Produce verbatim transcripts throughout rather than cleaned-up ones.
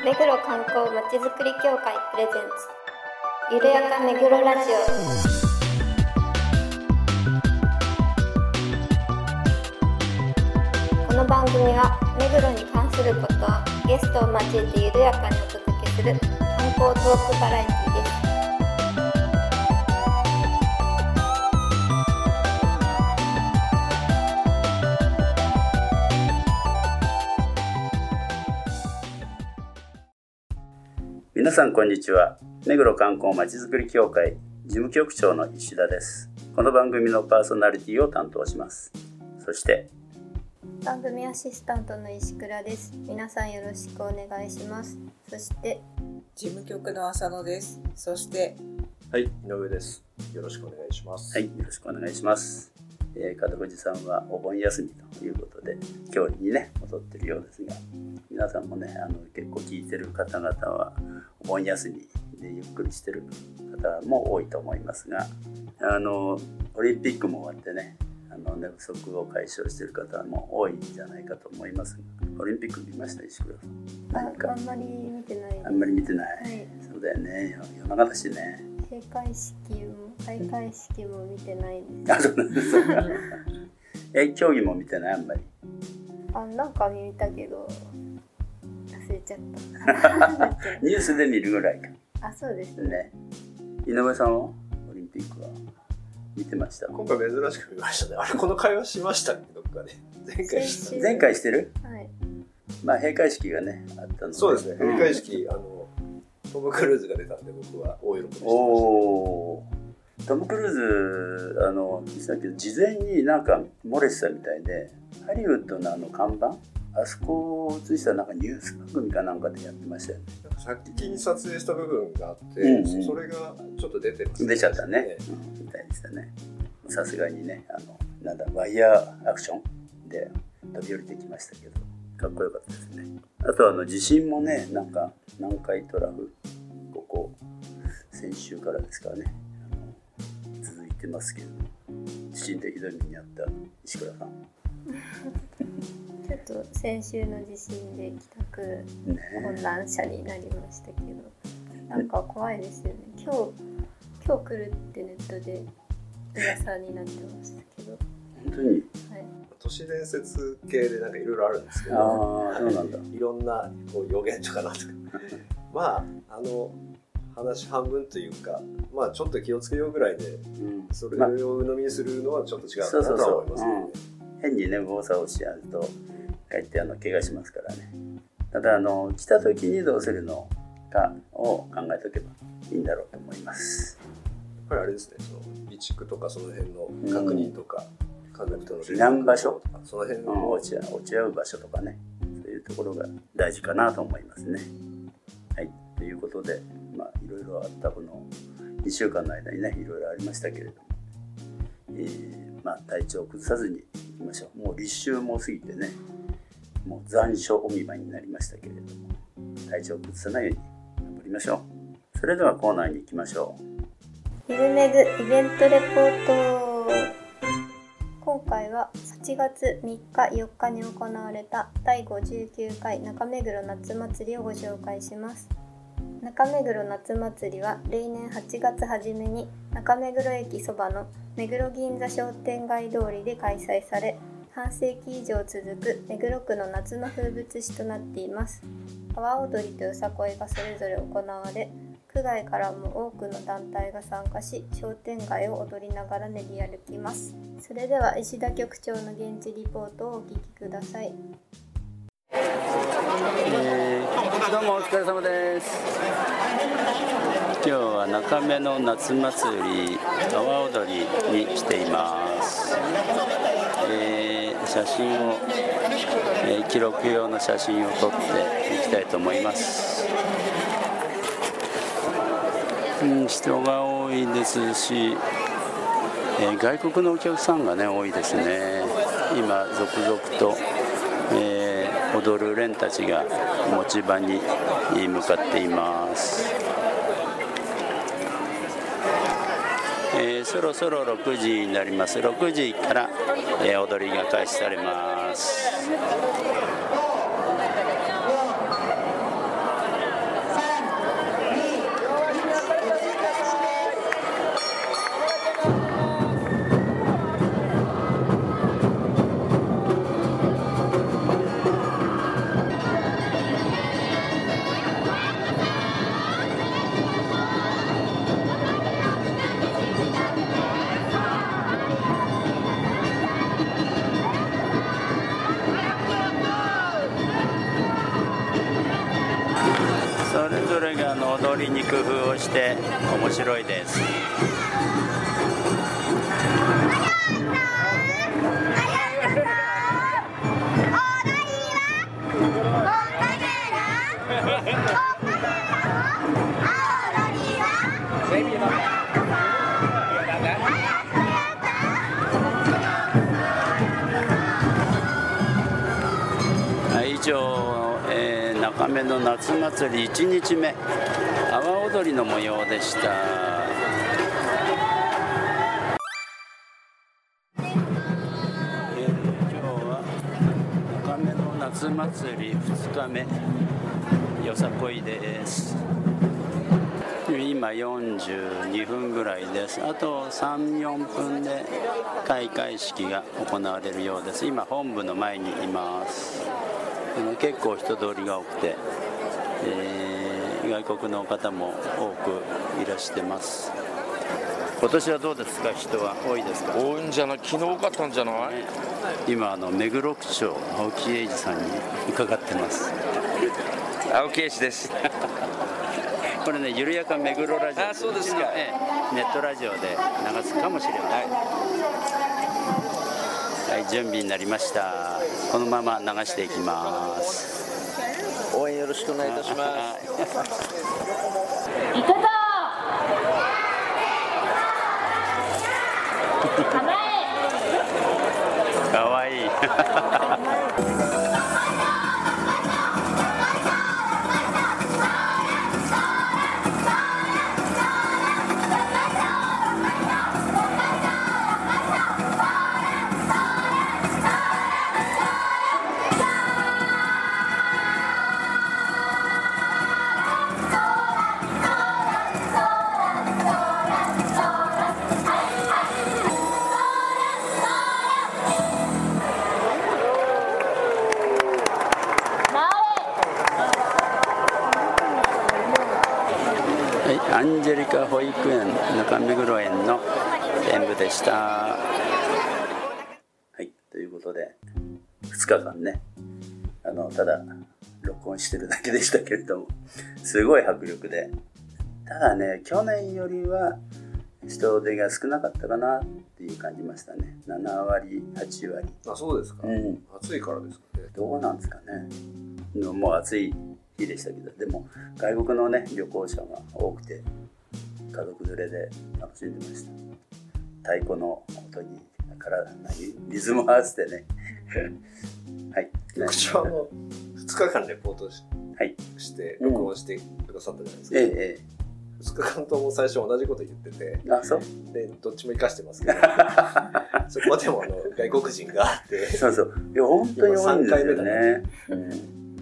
目黒観光まちづくり協会プレゼンツゆるやか目黒ラジオ。この番組は目黒に関することをゲストを交えてゆるやかにお届けする観光トークバラエティです。 皆さんこんにちは。目黒観光まちづくり協会事務局長の石田です。この番組のパーソナリティを担当します。そして番組アシスタントの石倉です。皆さんよろしくお願いします。そして事務局の浅野です。そしてはい、井上です。よろしくお願いします。 はい、よろしくお願いします。えー、門藤さんはお盆休みということで今日にね戻っているようですが、皆さんもねあの結構聞いてる方々はお盆休みでゆっくりしてる方も多いと思いますが、あのオリンピックも終わってねあの寝不足を解消している方も多いんじゃないかと思いますが、オリンピック見ました石倉さん？ あ, あんまり見てないです。 あんまり見てない、はい、そうだよね、夜中だしね。 閉会式も開会式も見てないです。 あ、そうなんですか。え、競技も見てない？あんまり。 あ、なんか見たけど忘れちゃった。 ニュースで見るぐらいか。 あ、そうですね。 ね、井上さんはオリンピックは見てました？ 今回珍しく見ましたね。あれ、この会話しましたっけ、どっかで。前回した。 前回してる？ はい。 まあ閉会式がねあったので。 そうですね。閉会式、あのトム・クルーズが出たんで僕は大喜びしてました、ね。 おー、トム・クルーズあの言ってたけど事前になんか漏れてたみたいで、ハリウッドのあの看板あそこを映したなんかニュース番組かなんかでやってましたよね。 先に撮影した部分があって、うんうん、それがちょっと出てます、ね、 出ちゃったね、うん、みたいでしたね。さすがにねあのなんだワイヤーアクションで飛び降りてきましたけどかっこよかったですね。あとあの地震もねなんか南海トラフここ先週からですからねあの続いてますけど、地震でひどい目にあった石倉さんちょっと先週の地震で帰宅困難者になりましたけど、ね、なんか怖いですよね。今日今日来るってネットで噂になってましたけど。 本当に、はい、 都市伝説系でなんかいろいろあるんですけど、 あ、そうなんだ。 いろんなこう予言とかなんとかまああの話半分というか、まあちょっと気をつけようぐらいで、うん、それを鵜呑みにするのはちょっと違うかなとは思いますけどね。 変にね誤差をしやるとかえってあの怪我しますからね。ただあの来た時にどうするのかを考えておけばいいんだろうと思います。 やっぱりあれですね、その備蓄とかその辺の確認とか、うん、カンナクトの避難場所とかその辺の、 うん、落ち落ち合う場所とかね、そういうところが大事かなと思いますね。はい、ということで、まあいろいろあったこのにしゅうかんの間にねいろいろありましたけれども、えー、まあ体調を崩さずにいきましょう。もう立秋も過ぎてね、もう残暑お見舞いになりましたけれども、体調を崩さないように頑張りましょう。それではコーナーに行きましょう。 ゆるめぐイベントレポート。今回ははちがつみっかよっかに行われただいごじゅうきゅうかい中目黒夏祭りをご紹介します。中目黒夏祭りは例年はちがつ初めに中目黒駅そばの目黒銀座商店街通りで開催され、半世紀以上続く目黒区の夏の風物詩となっています。阿波踊りとよさこいがそれぞれ行われ、区外からも多くの団体が参加し、商店街を踊りながら練り歩きます。それでは石田局長の現地リポートをお聞きください。 えー、どうもお疲れ様です。今日は中目の夏祭り阿波踊りに来ています。えー、写真を、えー、記録用の写真を撮っていきたいと思います。うん、人が多いですし、えー、外国のお客さんがね多いですね。今続々と、えー、踊る連たちが持ち場に向かっています。えー、そろそろろくじになります。ろくじから、えー、踊りが開始されます。 ぞれがあの踊りに工夫をして面白いです。以上、えー、中目の夏祭りいちにちめ阿波踊りの模様でした。夏祭りふつかめよさこいです。今よんじゅうにふんぐらいです。あと さん、よんぷんで開会式が行われるようです。今本部の前にいます。結構人通りが多くて、えー、外国の方も多くいらしてます。今年はどうですか？人は多いですか？ 多いんじゃない？昨日多かったんじゃない？ね、 今あの目黒区長青木英二さんに伺ってます。 青木英二です。 これね、緩やか目黒ラジオ、 あ、そうですか、 ええ、ネットラジオで流すかもしれない。はい、準備になりました。このまま流していきます。 応援よろしくお願いいたします。 いくぞ構えかわいいアンジェリカ保育園中目黒園の演舞でした。はい、ということでふつかかんね、あのただ録音してるだけでしたけれども、すごい迫力で、ただね、去年よりは人手が少なかったかなっていう感じましたね。ななわりはちわり。 あ、そうですか、うん、暑いからですかね。 どうなんですかね。もう暑い日でしたけど、でも外国のね旅行者が多くて家族連れで楽しんでました。太鼓の音にからリズムを合わせてねはい、 局長もふつかかんレポート し,、はい、して録音してくださったじゃないですか、うん、ええ、ふつかかんとも最初同じこと言ってて、 あ、そうでどっちも生かしてますけどそこでもあの外国人があってそうそう、いや本当に多いんですよね、うん、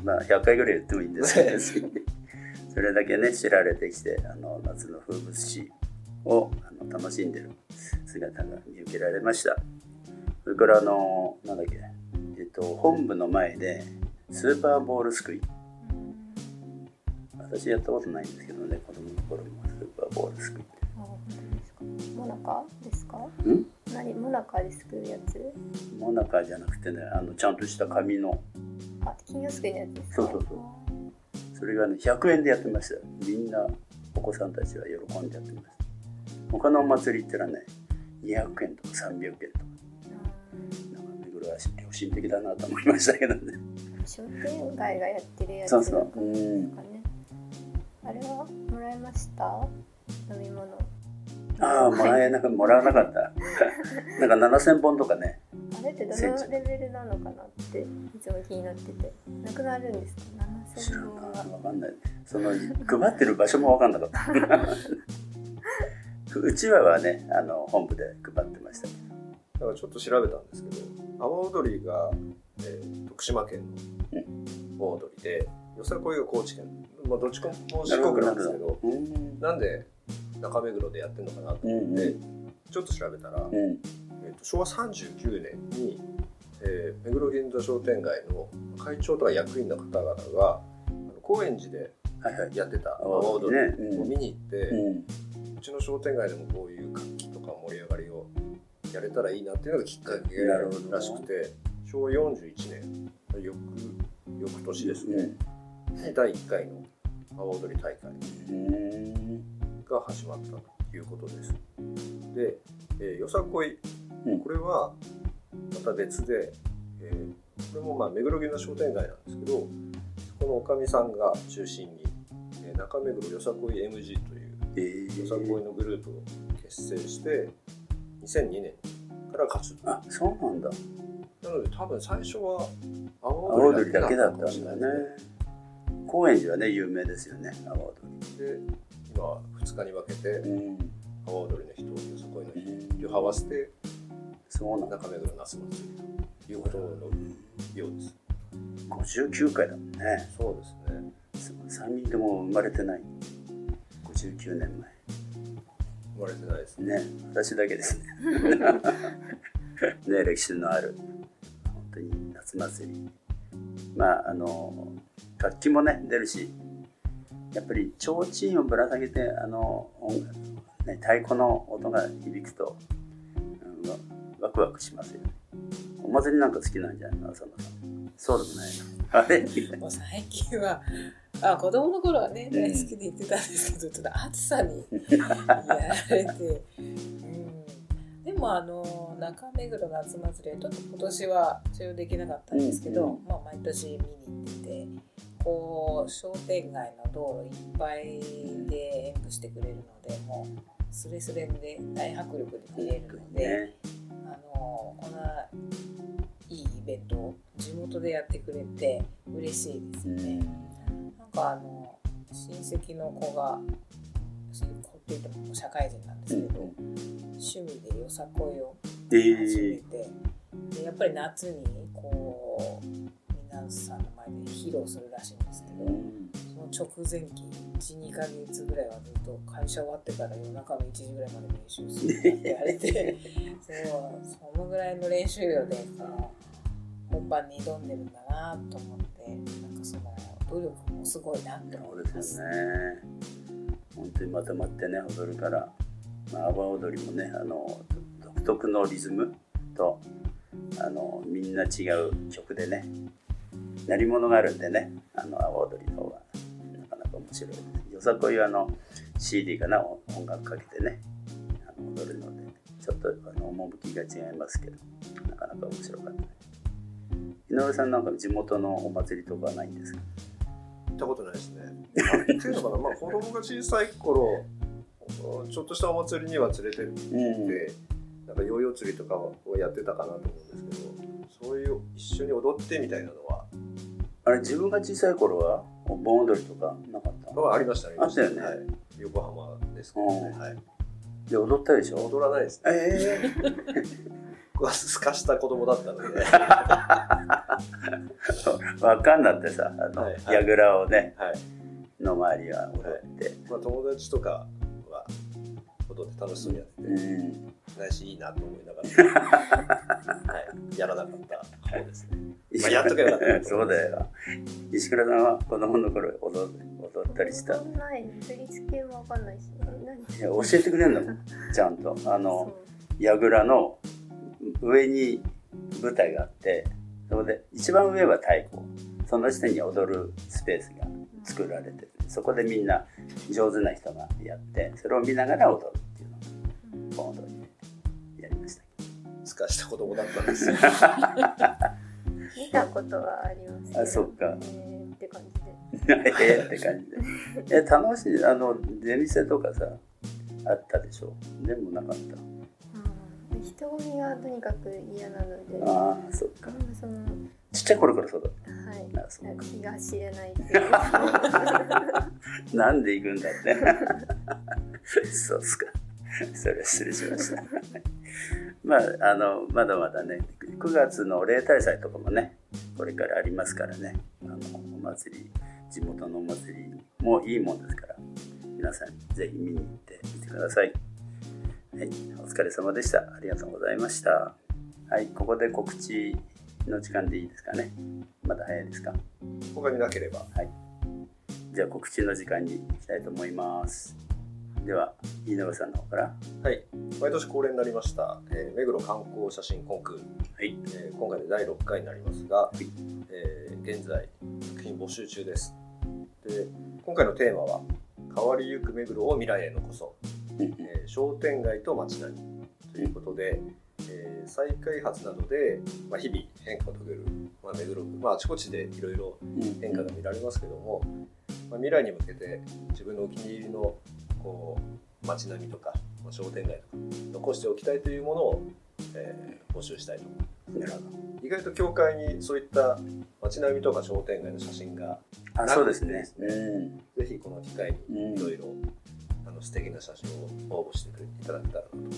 まあひゃっかいぐらい言ってもいいんですけどそれだけね知られてきて、あの夏の風物詩をあの楽しんでる姿が見受けられました。それからあのなんだっけ、えっと本部の前でスーパーボールすくい、私やったことないんですけどね、子供の頃もスーパーボールすくい。 あ、本当ですか。モナカですか？ ん？ 何、モナカですくうやつ？ モナカじゃなくてね、あのちゃんとした紙の、 あ、金魚すくいのやつですか？ そうそうそう。それがねひゃくえんでやってました。みんなお子さんたちは喜んでやってました。他のお祭り行ったらねにひゃくえんとかさんびゃくえんとか、なんか目黒は良心的だなと思いましたけどね。 商店街がやってるやつですかね。 そうそう、うん、 あれはもらいました？飲み物。 ああ、もらえなかもらわなかったなんかななせんぼんとかね。 あれってどのレベルなのかなっていつも気になってて、なくなるんですか？ななせんぼんは分かんない。その配ってる場所も分かんなかったうちわはね、あの本部で配ってましたけど、だからちょっと調べたんですけど、阿波踊りが、えー、徳島県の大踊りで、よさこいが高知県、まあ、どっちかも四国なんですけど、なんで中目黒でやってるのかなと思って、うんうん、ちょっと調べたら、うん、えー、としょうわさんじゅうきゅうねんに、えー、目黒銀座商店街の会長とか役員の方々が高円寺でやってた阿波踊りを見に行って、うんうん、うちの商店街でもこういう活気とか盛り上がりをやれたらいいなっていうのがきっかけらしくて、しょうわよんじゅういちねん、翌翌年ですね、うん、だいいっかいの阿波踊り大会が始まったということです。で、えー、よさこい、これはまた別で、えー、これもまあ目黒牛の商店街なんですけど、このおかみさんが中心に、えー、中目黒よさこい エムジー というよさこいのグループを結成してにせんにねんから活動。 あ、そうなんだ。 なので多分最初は阿波阿波踊踊りだけりだけだったただっかもしれないんだね。 ですね。 高円寺はね有名ですよね、阿波踊で、今はふつかに分けて、 り。うん、 阿波踊りの人、よさこいのうん人、両方合わせてそうなんだ。 中目黒夏祭りということのようです。 ごじゅうきゅうかいだもんね。 そうですね。 さんにんとも生まれてない。ごじゅうきゅうねんま生まれてないですね。 え。ね、私だけですね。ね、歴史のある本当に夏祭り。まああの楽器もね出るし、やっぱり提灯をぶら下げてあの音楽、ね、太鼓の音が響くと、うん、ワクワクしますよね。お祭りなんか好きなんじゃないの、浅野さん。そうでもないの。あれもう最近はあ子供の頃はね大好きで言ってたんですけど、ちょっと暑さにやられて、うん、でもあの中目黒夏祭りはちょっと今年は所有できなかったんですけど、うんうん、まあ、毎年見に行ってて、こう商店街の道路いっぱいで演舞してくれるので、もうスレスレで大迫力で見れるので、ね、あのこんないいイベントを地元でやってくれて嬉しいですよね。なんかあの親戚の子が、そういう子って言っても社会人なんですけど、うん、趣味でよさこいを始めて、えー、でやっぱり夏にこう皆さんの前で披露するらしいんですけど、うん、その直前期いち、にかげつぐらいはずっと会社終わってから夜中のいちじぐらいまで練習するって言われてそうそのぐらいの練習量でその本番に挑んでるんだなと思って、なんかその努力もすごいなって思います。そうですよね。 本当にまとまってね踊るから、まあ、阿波踊りもねあの独特のリズムとあのみんな違う曲でね鳴り物があるんでね、あの阿波踊りの方がなかなか面白いです。よさこいはあの シーディー かな、音楽かけてねあの踊るのでちょっとあの趣が違いますけど、なかなか面白かった。井上さんなんか地元のお祭りとかはないんですか？ 行ったことないですね。っていうのかな、まあ、子供が小さい頃ちょっとしたお祭りには連れてって、うん、なんかヨーヨー釣りとかをやってたかなと思うんですけど、そういう一緒に踊ってみたいなのはあれ自分が小さい頃は盆踊りとかなかったの？ ありましたね。 あったよね、はい、 横浜ですけどね、はい、 で踊ったでしょ？ 踊らないですね。えーすかした子供だったのでわかんなってさ、あの、はいはい、櫓をね、はい、の周りは踊って、はい、 まあ、友達とかは踊って楽しそうにやってて、うん、ないしいいなと思いながら、はい、やらなかった方ですね。まあ、やっとけばよかった。 そうだよ。石倉さんは子供の頃踊踊ったりした？ 踊んない。振り付けもわかんないし、何？ いや教えてくれるんだもん。ちゃんとあの櫓の上に舞台があって、そこで一番上は太鼓、その下に踊るスペースが作られてて、そこでみんな上手な人がやって、それを見ながら踊るっていうのを盆踊りでやりました。 すかした子供だったんですよ。 見たことはありますけど、 あ、そっか、 えー、って感じでえーって感じでえ楽しい。あの出店とかさあったでしょ？でもなかった。 人混みがとにかく嫌なので。 ああ、そっか。 そのちっちゃい頃からそうだった。 はい。 あ、そう。 気が知れないっていう。 なんで行くんだって。そうっすか。それは失礼しました。まああのまだまだね、くがつの例大祭とかもね、これからありますからね。あのお祭り、地元のお祭りもいいもんですから、皆さんぜひ見に行ってみてください。はい、お疲れ様でした。ありがとうございました。はい、ここで告知の時間でいいですかね。まだ早いですか？ 他になければ。 はい。じゃあ告知の時間に行きたいと思います。では、井上さんの方から。 はい。毎年恒例になりました、えー、目黒観光写真コンクール。 はい。 えー、今回でだいろっかいになりますが、はい、えー、現在作品募集中です。 で今回のテーマは変わりゆく目黒を未来へ残そう、えー、商店街と街並みということで、えー、再開発などで、まあ、日々変化を遂げる、まあ、目黒区、まあ、あちこちでいろいろ変化が見られますけども、まあ、未来に向けて自分のお気に入りのこう街並みとか、まあ、商店街とか残しておきたいというものを、えー、募集したいと思います。意外と教会にそういった街並みとか商店街の写真があそうですね、うん、 ぜひこの機会にいろいろ素敵な写真を応募してくれていただけたらなと思います。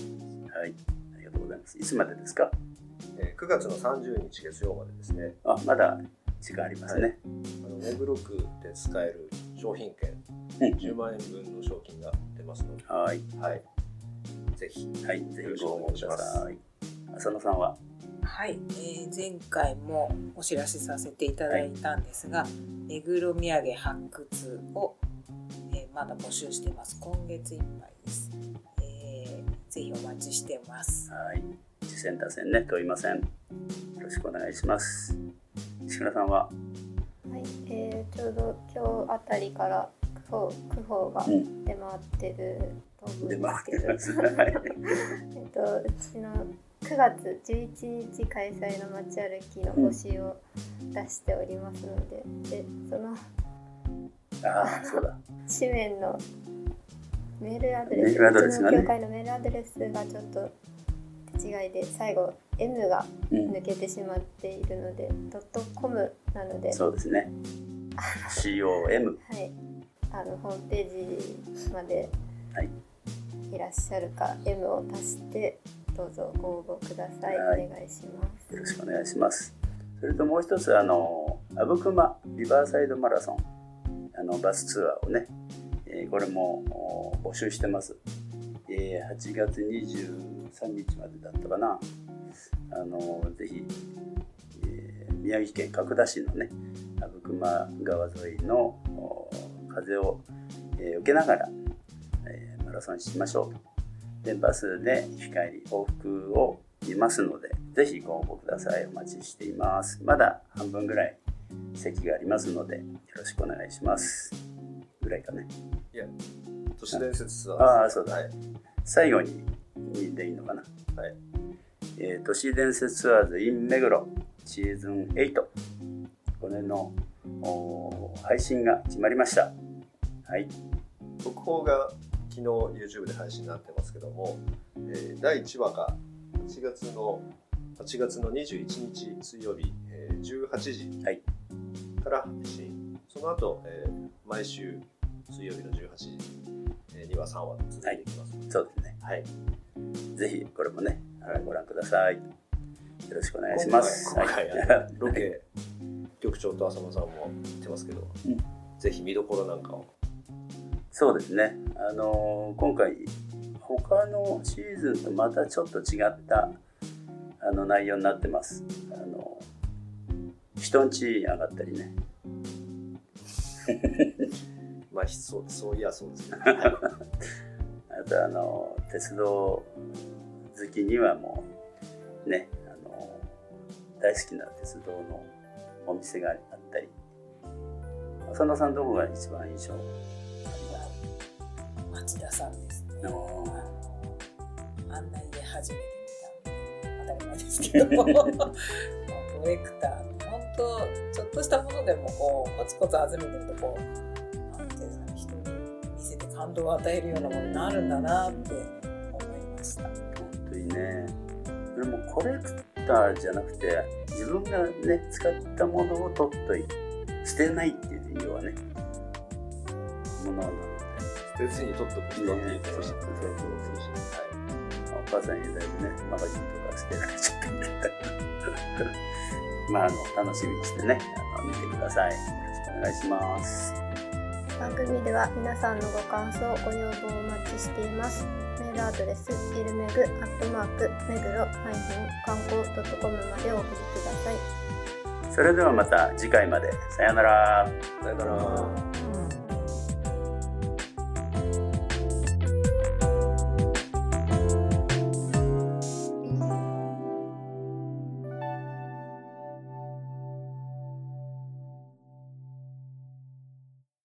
はい、ありがとうございます。いつまでですか？ えー、くがつのさんじゅうにち月曜までですね。 あ、まだ時間ありますね。はい、 あの目黒区で使える商品券、うん、じゅうまんえん分の賞金が出ますので、 はい、 はい、ぜひ、 はい、ぜひご応募ください。浅野さんは？ はい、えー、前回もお知らせさせていただいたんですが、はい、目黒土産発掘を、えー、まだ募集しています。今月いっぱいです。えー、ぜひお待ちしてます。 はい、次戦打線ね問いません。よろしくお願いします。石倉さんは？ はい、えー、ちょうど今日あたりから区報、区報が出回ってると思うんですけど、うん、出回ってます。えっとうちのくがつじゅういちにち開催の街歩きの募集を出しておりますので、うん、でそのあそうだ紙面のメールアドレス、うちの教会のメールアドレスがちょっと手違いで最後 エム が抜けてしまっているので、うん、ドットコムなので、 そうですねシーオーエムはい、あのホームページまでいらっしゃるか、はい、M を足してどうぞご応募ください、はい、お願いします。 よろしくお願いします。それともう一つ、あの阿武隈リバーサイドマラソン、あのバスツアーをね、えー、これも募集してます。えー、はちがつにじゅうさんにちまでだったかな。あのぜひ、えー、宮城県角田市のね阿武隈川沿いの風を、えー、受けながら、えー、マラソンしましょうと。でバスで行き帰り往復を見ますので、ぜひご応募ください。お待ちしています。まだ半分ぐらい席がありますのでよろしくお願いします。ぐらいかね。 いや、都市伝説ツアー。 ああ、そうだ、 はい、 最後にでいいのかな。はい、えー、都市伝説ツアーズ in 目黒シーズンエイト、これの配信が決まりました。はい、 特報が昨日 YouTube で配信になってますけども、えー、だいいちわがはちがつのはちがつのにじゅういちにち水曜日、えー、じゅうはちじから配信、はい、その後、えー、毎週水曜日のじゅうはちじにわさんわと続いていきます、 はい、そうですね、はい、ぜひこれもねご覧ください。よろしくお願いします。 今回、今回ロケ局長と浅野さんも言ってますけど、うん、ぜひ見どころなんかを。 そうですね、あのー、今回他のシーズンとまたちょっと違ったあの内容になってます。あの人ん家上がったりねまあそう、そういやそうですねあとあの鉄道好きにはもうね、あの大好きな鉄道のお店があったり。浅野さんどこが一番印象？ 町田さんですね。あの案内で初めて見た当たり前ですけどプロジェクター、本当ちょっとしたものでもこうコツコツ集めてるとこうなんていうんですかね、人に見せて感動を与えるようなものになるんだなって思いました。 本当にね。それもコレクターじゃなくて自分がね使ったものを取っといて捨てないっていう要はねものなので。 捨てずに取っとく人って言ってましたね。そうそうそうそう。 お母さんにだいぶねマガジンとか捨てられちゃったんでまああの楽しみにしてねあの見てください。よろしくお願いします。 番組では皆さんのご感想ご要望をお待ちしています。メールアドレスイルメグアットマーク目黒観光ドットコムまでお送りください。 それではまた次回まで。さよなら。 さよなら。